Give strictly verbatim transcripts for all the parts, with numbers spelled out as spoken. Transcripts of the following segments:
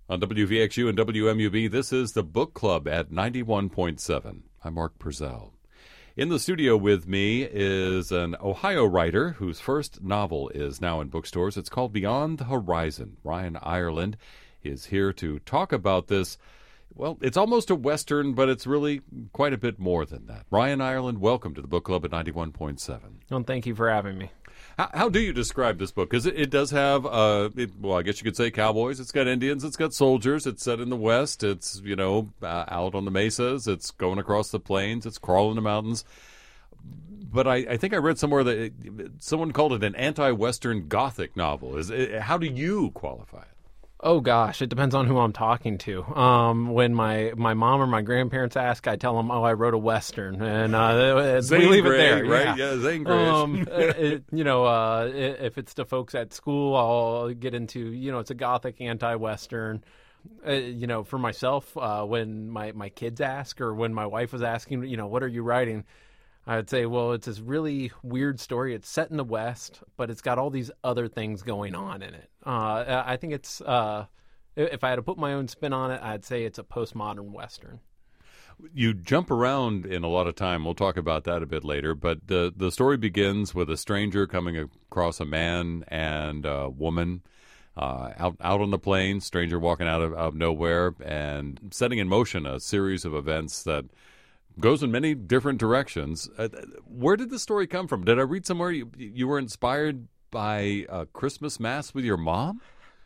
On W V X U and W M U B, this is the Book Club at ninety-one point seven. I'm Mark Purcell. In the studio with me is an Ohio writer whose first novel is now in bookstores. It's called Beyond the Horizon. Ryan Ireland is here to talk about this. Well, it's almost a Western, but it's really quite a bit more than that. Ryan Ireland, welcome to the Book Club at ninety-one point seven. Well, thank you for having me. How, how do you describe this book? Because it, it does have, uh, it, well, I guess you could say cowboys. It's got Indians. It's got soldiers. It's set in the West. It's, you know, uh, out on the mesas. It's going across the plains. It's crawling the mountains. But I, I think I read somewhere that it, someone called it an anti-Western Gothic novel. Is it, how do you qualify it? Oh, gosh, it depends on who I'm talking to. Um, when my, my mom or my grandparents ask, I tell them, oh, I wrote a Western. And uh, we leave Gray, it there. Right? Yeah, yeah Zane Grey. Um, it, you know, uh, if it's the folks at school, I'll get into, you know, it's a Gothic anti-Western. Uh, you know, for myself, uh, when my, my kids ask or when my wife was asking, you know, what are you writing? I'd say, well, it's this really weird story. It's set in the West, but it's got all these other things going on in it. Uh, I think it's, uh, if I had to put my own spin on it, I'd say it's a postmodern Western. You jump around in a lot of time. We'll talk about that a bit later. But the, the story begins with a stranger coming across a man and a woman uh, out, out on the plains, stranger walking out of, out of nowhere and setting in motion a series of events that goes in many different directions. Uh, where did the story come from? Did I read somewhere you, you were inspired by a Christmas Mass with your mom?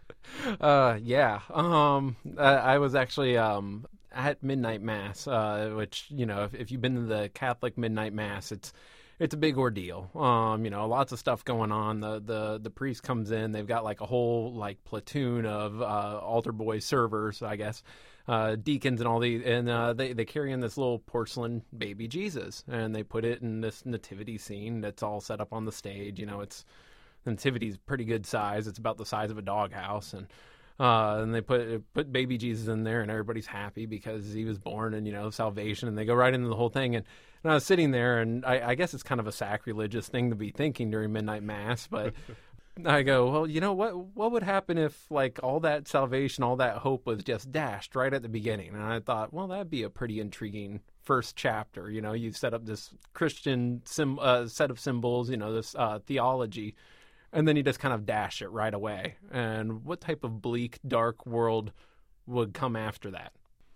Uh, yeah. Um, I, I was actually um, at Midnight Mass, uh, which, you know, if, if you've been to the Catholic Midnight Mass, it's it's a big ordeal. Um, you know, lots of stuff going on. The, the, the priest comes in. They've got like a whole like platoon of uh, altar boy servers, I guess. Uh, deacons and all these, and uh, they, they carry in this little porcelain baby Jesus, and they put it in this nativity scene that's all set up on the stage. You know, it's the nativity's pretty good size. It's about the size of a doghouse, and uh, and they put put baby Jesus in there, and everybody's happy because he was born, and you know, salvation, and they go right into the whole thing. And, and I was sitting there, and I, I guess it's kind of a sacrilegious thing to be thinking during midnight mass, but. I go, well, you know, what what would happen if, like, all that salvation, all that hope was just dashed right at the beginning? And I thought, well, that'd be a pretty intriguing first chapter. You know, you set up this Christian sim, uh, set of symbols, you know, this uh, theology, and then you just kind of dash it right away. And what type of bleak, dark world would come after that?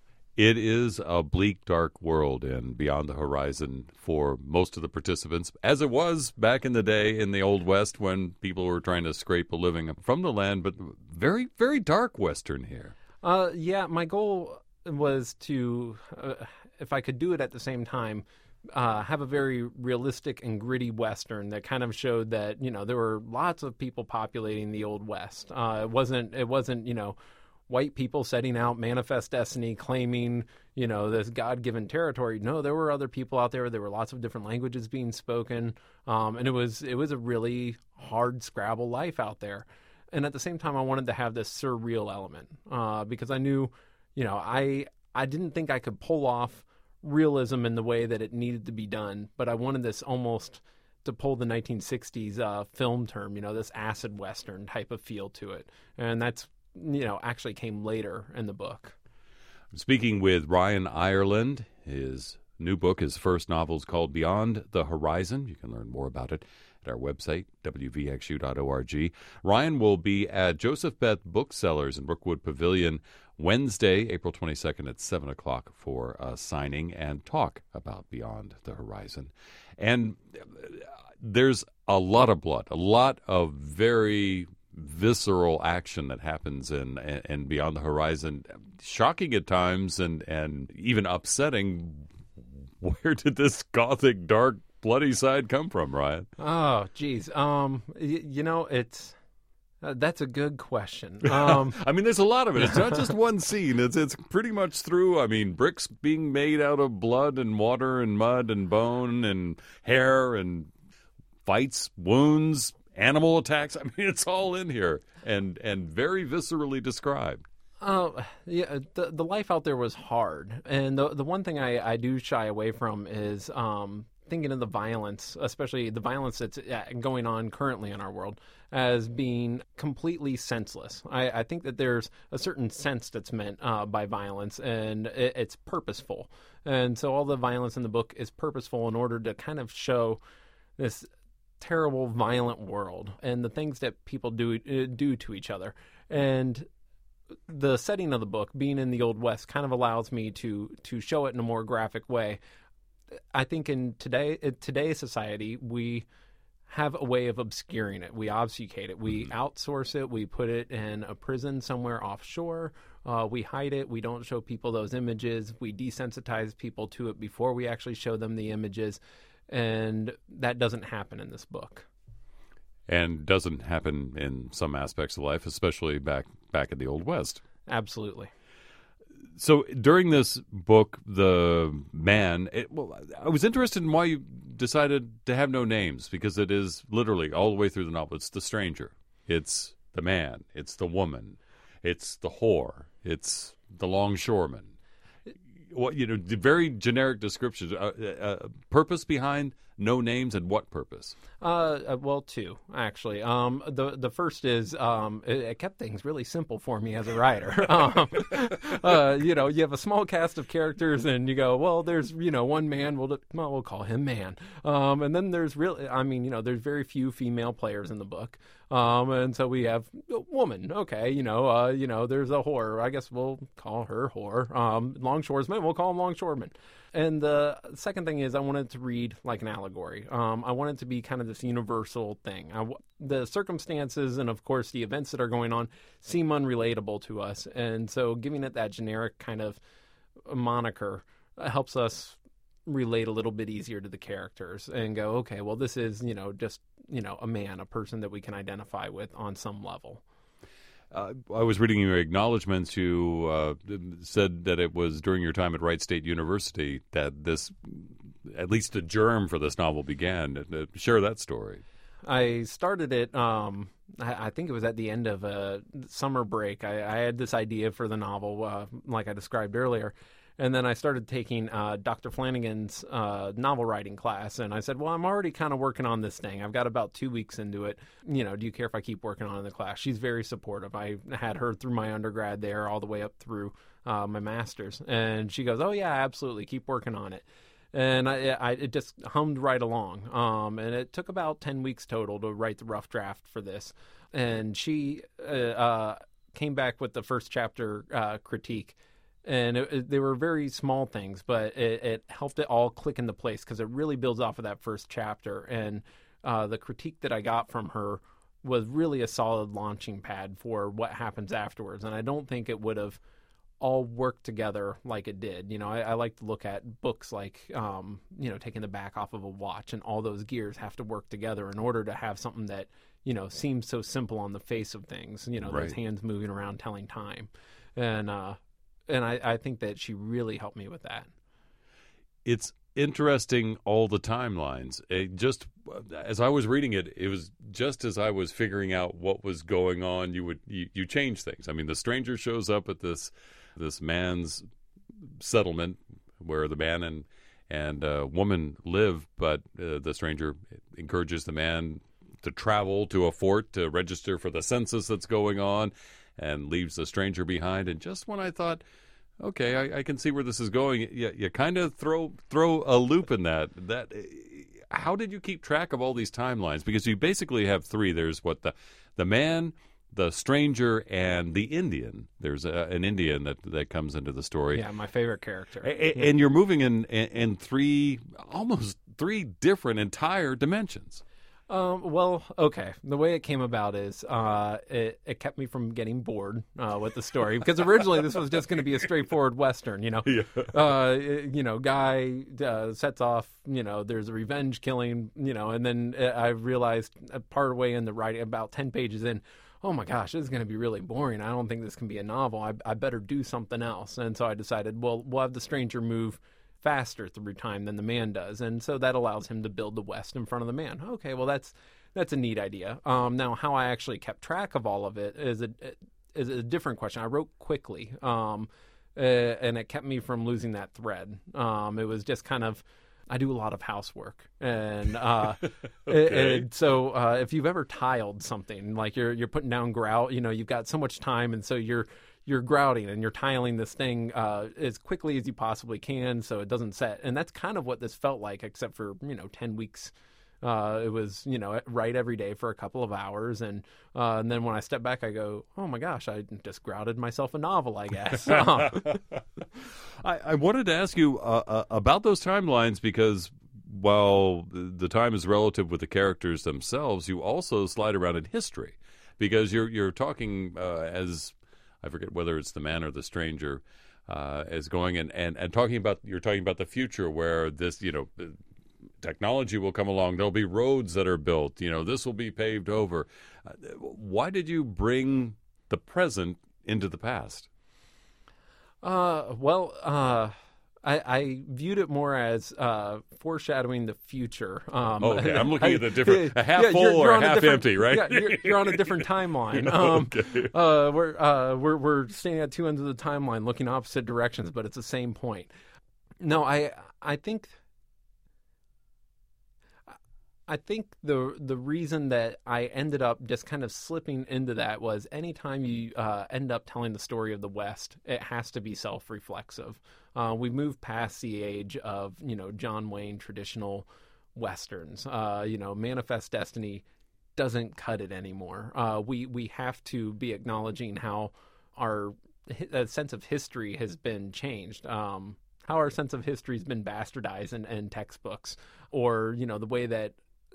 It is a bleak, dark world in Beyond the Horizon for most of the participants, as it was back in the day in the Old West when people were trying to scrape a living from the land, but very, very dark Western here. Uh, yeah, my goal was to, uh, if I could do it at the same time, uh, have a very realistic and gritty Western that kind of showed that, you know, there were lots of people populating the Old West. Uh, it wasn't, it wasn't, you know, white people setting out manifest destiny, claiming, you know, this God-given territory. No, there were other people out there. There were lots of different languages being spoken, um, and it was it was a really hard Scrabble life out there. And at the same time, I wanted to have this surreal element uh, because I knew, you know, I I didn't think I could pull off realism in the way that it needed to be done, but I wanted this almost to pull the nineteen sixties uh, film term, you know, this acid Western type of feel to it, and that's you know, actually came later in the book. I'm speaking with Ryan Ireland. His new book, his first novel, is called Beyond the Horizon. You can learn more about it at our website, w v x u dot org. Ryan will be at Joseph Beth Booksellers in Brookwood Pavilion Wednesday, April twenty-second at seven o'clock for a signing and talk about Beyond the Horizon. And there's a lot of blood, a lot of very visceral action that happens in and Beyond the Horizon, shocking at times and and even upsetting. Where did this gothic, dark, bloody side come from, Ryan? Oh, geez. Um, y- you know, it's uh, that's a good question. Um, I mean, there's a lot of it. It's not just one scene. It's it's pretty much through. I mean, bricks being made out of blood and water and mud and bone and hair and fights, wounds, animal attacks. I mean, it's all in here and and very viscerally described. Oh, yeah, the the life out there was hard. And the the one thing I, I do shy away from is um, thinking of the violence, especially the violence that's going on currently in our world, as being completely senseless. I, I think that there's a certain sense that's meant uh, by violence, and it, it's purposeful. And so all the violence in the book is purposeful in order to kind of show this terrible, violent world and the things that people do uh, do to each other. And the setting of the book, being in the Old West, kind of allows me to to show it in a more graphic way. I think in today in today's society, we have a way of obscuring it. We obfuscate it. We mm-hmm. outsource it. We put it in a prison somewhere offshore. Uh, we hide it. We don't show people those images. We desensitize people to it before we actually show them the images. And that doesn't happen in this book. And doesn't happen in some aspects of life, especially back back in the Old West. Absolutely. So during this book, the man, it, well, I was interested in why you decided to have no names, because it is literally all the way through the novel. It's the stranger. It's the man. It's the woman. It's the whore. It's the longshoreman. What, you know, the very generic descriptions. Uh, uh, purpose behind no names, and what purpose? Uh, well, two, actually. Um, the the first is um, it, it kept things really simple for me as a writer. um, uh, you know, you have a small cast of characters, and you go, well, there's you know one man. We'll well, we'll call him man. Um, and then there's really, I mean, you know, there's very few female players in the book. Um, and so we have a woman. Okay, you know, uh, you know, there's a whore. I guess we'll call her whore. Um, longshoresman, we'll call him longshoreman. And the second thing is I wanted to read like an allegory. Um, I wanted to be kind of this universal thing. I, the circumstances and, of course, the events that are going on seem unrelatable to us. And so giving it that generic kind of moniker helps us relate a little bit easier to the characters and go, okay, well, this is, you know, just, you know, a man, a person that we can identify with on some level. Uh, I was reading your acknowledgments. You uh, said that it was during your time at Wright State University that this, at least a germ for this novel began. Uh, share that story. I started it, um, I, I think it was at the end of a summer break. I, I had this idea for the novel, uh, like I described earlier. And then I started taking uh, Doctor Flanagan's uh, novel writing class. And I said, well, I'm already kind of working on this thing. I've got about two weeks into it. You know, do you care if I keep working on it in the class? She's very supportive. I had her through my undergrad there all the way up through uh, my master's. And she goes, oh, yeah, absolutely. Keep working on it. And I, I it just hummed right along. Um, and it took about ten weeks total to write the rough draft for this. And she uh, uh, came back with the first chapter uh, critique. And it, it, they were very small things, but it, it helped it all click into place because it really builds off of that first chapter. And uh, the critique that I got from her was really a solid launching pad for what happens afterwards. And I don't think it would have all worked together like it did. You know, I, I like to look at books like, um, you know, taking the back off of a watch, and all those gears have to work together in order to have something that, you know, seems so simple on the face of things, you know, right. Those hands moving around telling time. And, uh, And I, I think that she really helped me with that. It's interesting, all the timelines. It just as I was reading it, it was just as I was figuring out what was going on. You would you, you change things. I mean, the stranger shows up at this this man's settlement where the man and and uh, woman live, but uh, the stranger encourages the man to travel to a fort to register for the census that's going on, and leaves the stranger behind. And just when I thought, okay, I, I can see where this is going, you, you kind of throw throw a loop in that. That how did you keep track of all these timelines? Because you basically have three. There's what the the man, the stranger, and the Indian. There's a, an Indian that, that comes into the story. Yeah, my favorite character. A, and you're moving in, in in three, almost three different entire dimensions. Um, well, okay. The way it came about is uh, it, it kept me from getting bored uh, with the story, because originally this was just going to be a straightforward Western, you know. Yeah. Uh, you know, guy uh, sets off, you know, there's a revenge killing, you know, and then I realized part way in the writing, about ten pages in, oh my gosh, this is going to be really boring. I don't think this can be a novel. I, I better do something else. And so I decided, well, we'll have the stranger move faster through time than the man does, and so that allows him to build the West in front of the man. Okay, well that's that's a neat idea. Um, now, how I actually kept track of all of it is a is a different question. I wrote quickly, um, uh, and it kept me from losing that thread. Um, it was just kind of I do a lot of housework, and uh, okay. and so uh, if you've ever tiled something, like you're you're putting down grout, you know, you've got so much time, and so you're you're grouting and you're tiling this thing uh, as quickly as you possibly can, so it doesn't set. And that's kind of what this felt like, except for you know ten weeks. Uh, it was, you know, write every day for a couple of hours. And uh, and then when I step back, I go, oh, my gosh, I just grouted myself a novel, I guess. I, I wanted to ask you uh, uh, about those timelines because while the time is relative with the characters themselves, you also slide around in history because you're, you're talking uh, as, I forget whether it's the man or the stranger, uh, is going and, and, and talking about, you're talking about the future where this, you know, technology will come along. There'll be roads that are built. You know, this will be paved over. Uh, why did you bring the present into the past? Uh, well, uh, I, I viewed it more as uh, foreshadowing the future. Um, okay, I'm looking I, at the different, a half yeah, full you're, you're or a half a empty, right? Yeah, you're, you're on a different timeline. Um, okay. uh, we're, uh, we're, we're standing at two ends of the timeline looking opposite directions, but it's the same point. No, I, I think... I think the the reason that I ended up just kind of slipping into that was anytime you uh, end up telling the story of the West, it has to be self-reflexive. Uh, we moved past the age of, you know, John Wayne traditional Westerns. Uh, you know, Manifest Destiny doesn't cut it anymore. Uh, we, we have to be acknowledging how our uh, sense of history has been changed. Um, how our sense of history has been bastardized in, in textbooks, or, you know, the way that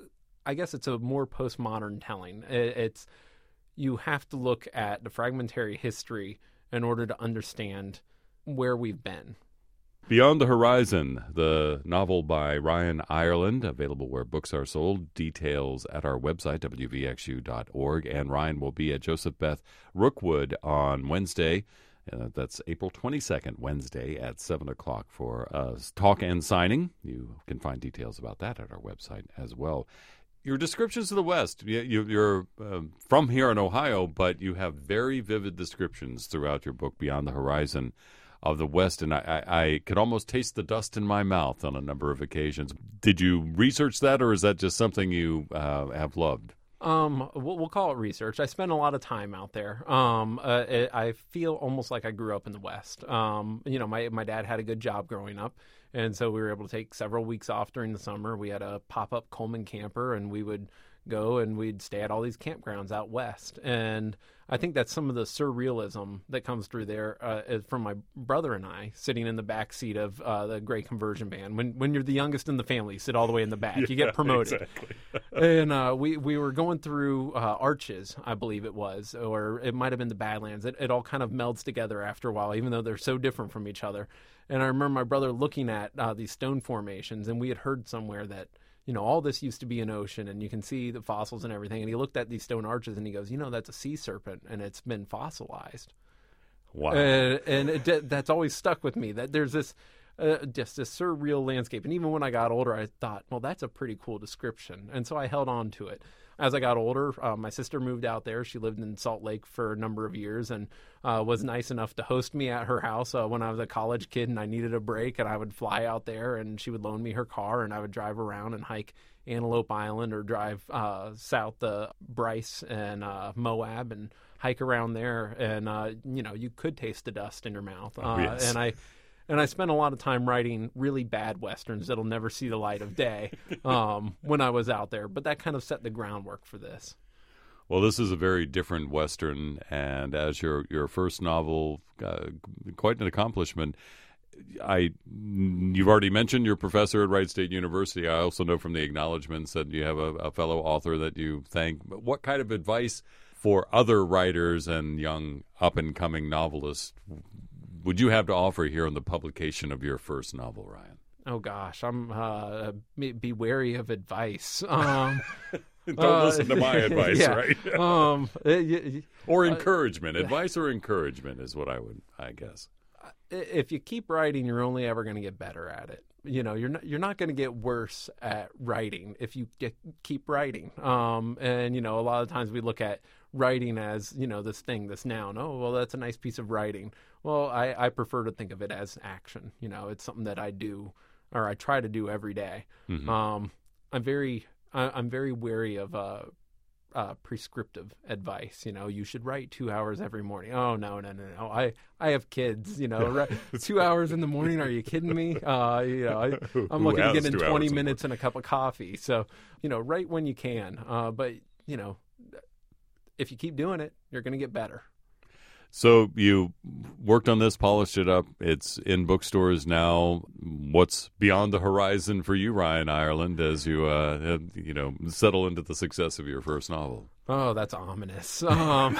I guess it's a more postmodern telling. It's you have to look at the fragmentary history in order to understand where we've been. Beyond the Horizon, the novel by Ryan Ireland, available where books are sold. Details at our website, w v x u dot org. And Ryan will be at Joseph Beth Rookwood on Wednesday. Uh, that's April twenty-second, Wednesday at seven o'clock for a talk and signing. You can find details about that at our website as well. Your descriptions of the West, you, you, you're uh, from here in Ohio, but you have very vivid descriptions throughout your book, Beyond the Horizon, of the West, and I, I, I could almost taste the dust in my mouth on a number of occasions. Did you research that, or is that just something you uh, have loved? Um, we'll, we'll call it research. I spent a lot of time out there. Um, uh, it, I feel almost like I grew up in the West. Um, you know, my my dad had a good job growing up, and so we were able to take several weeks off during the summer. We had a pop-up Coleman camper, and we would go and we'd stay at all these campgrounds out west. And I think that's some of the surrealism that comes through there uh, is from my brother and I sitting in the back seat of uh, the Great Conversion Band. When when you're the youngest in the family, you sit all the way in the back. Yeah, you get promoted. Exactly. and uh, we, we were going through uh, Arches, I believe it was, or it might have been the Badlands. It, it all kind of melds together after a while, even though they're so different from each other. And I remember my brother looking at uh, these stone formations, and we had heard somewhere that, you know, all this used to be an ocean, and you can see the fossils and everything. And he looked at these stone arches, and he goes, you know, that's a sea serpent, and it's been fossilized. Wow. And, and it, that's always stuck with me, that there's this uh, just this surreal landscape. And even when I got older, I thought, well, that's a pretty cool description. And so I held on to it. As I got older, uh, my sister moved out there. She lived in Salt Lake for a number of years and uh, was nice enough to host me at her house uh, when I was a college kid and I needed a break. And I would fly out there, and she would loan me her car, and I would drive around and hike Antelope Island or drive uh, south to Bryce and uh, Moab and hike around there. And, uh, you know, you could taste the dust in your mouth. Uh, oh, yes. And I... And I spent a lot of time writing really bad Westerns that'll never see the light of day um, when I was out there. But that kind of set the groundwork for this. Well, this is a very different Western, and as your your first novel, uh, quite an accomplishment. I you've already mentioned your professor at Wright State University. I also know from the acknowledgments that you have a, a fellow author that you thank. But what kind of advice for other writers and young up-and-coming novelists would you have to offer here on the publication of your first novel, Ryan? Oh gosh, I'm uh, be wary of advice. Um, Don't uh, listen to my advice, yeah. right? um, uh, or encouragement. Uh, advice or encouragement is what I would, I guess. If you keep writing, you're only ever going to get better at it. You know, you're not you're not going to get worse at writing if you get, keep writing. Um, and you know, a lot of times we look at writing as, you know, this thing, this noun. Oh, well, that's a nice piece of writing. Well, I, I prefer to think of it as action. You know, it's something that I do or I try to do every day. Mm-hmm. Um, I'm very, I, I'm very wary of uh, uh, prescriptive advice. You know, you should write two hours every morning. Oh no, no, no, no! I, I have kids. You know, right, two hours in the morning? Are you kidding me? Uh, you know, I, I'm Who looking to has get in two twenty hours in the minutes and a cup of coffee. So, you know, write when you can. Uh, but you know, if you keep doing it, you're going to get better. So you worked on this, polished it up. It's in bookstores now. What's beyond the horizon for you, Ryan Ireland, as you uh, you know settle into the success of your first novel? Oh, that's ominous. Um,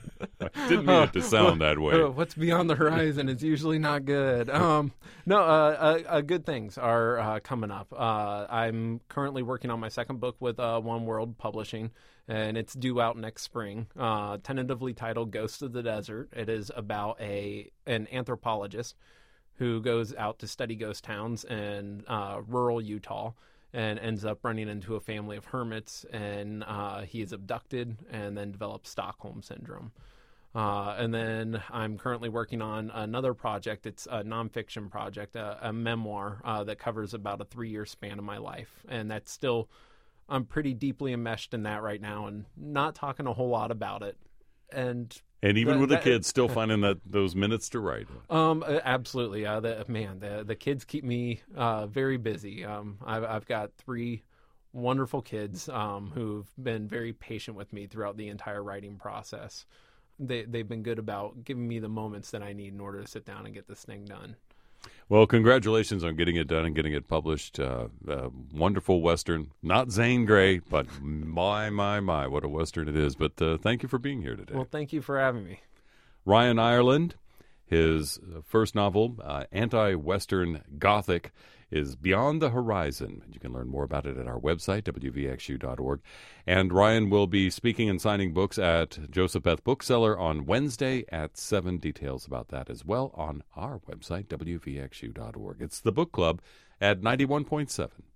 I didn't mean it to sound that way. What's beyond the horizon is usually not good. Um, no, uh, uh, uh, good things are uh, coming up. Uh, I'm currently working on my second book with uh, One World Publishing, and it's due out next spring. Uh, tentatively titled "Ghosts of the Desert." It is about a an anthropologist who goes out to study ghost towns in uh, rural Utah, and ends up running into a family of hermits, and uh, he is abducted and then develops Stockholm Syndrome. Uh, and then I'm currently working on another project. It's a nonfiction project, a, a memoir uh, that covers about a three-year span of my life. And that's still, I'm pretty deeply enmeshed in that right now and not talking a whole lot about it. And And even that, with the that, kids, still finding that those minutes to write. Um, absolutely. Uh, the, man, the the kids keep me uh, very busy. Um, I've I've got three wonderful kids um, who've been very patient with me throughout the entire writing process. They they've been good about giving me the moments that I need in order to sit down and get this thing done. Well, congratulations on getting it done and getting it published. Uh, uh, wonderful Western. Not Zane Grey, but my, my, my, what a Western it is. But uh, thank you for being here today. Well, thank you for having me. Ryan Ireland, his first novel, uh, Anti-Western Gothic, is Beyond the Horizon. You can learn more about it at our website, W V X U dot org. And Ryan will be speaking and signing books at Josepheth Bookseller on Wednesday at seven. Details about that as well on our website, W V X U dot org. It's the Book Club at ninety-one point seven